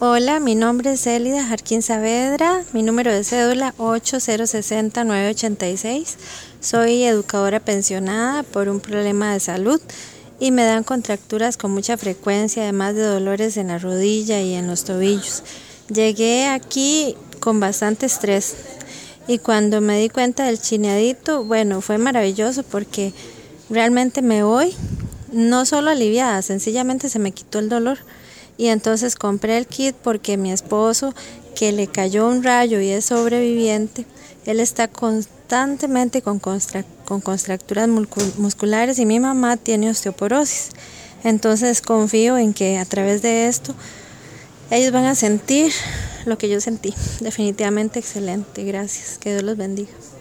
Hola, mi nombre es Elida Jarquín Saavedra, mi número de cédula 8060986. Soy educadora pensionada por un problema de salud y me dan contracturas con mucha frecuencia, además de dolores en la rodilla y en los tobillos. Llegué aquí con bastante estrés y cuando me di cuenta del chineadito, bueno, fue maravilloso porque realmente me voy no solo aliviada, sencillamente se me quitó el dolor. Y entonces compré el kit porque mi esposo, que le cayó un rayo y es sobreviviente, él está constantemente con contracturas musculares y mi mamá tiene osteoporosis. Entonces confío en que a través de esto ellos van a sentir lo que yo sentí. Definitivamente excelente. Gracias. Que Dios los bendiga.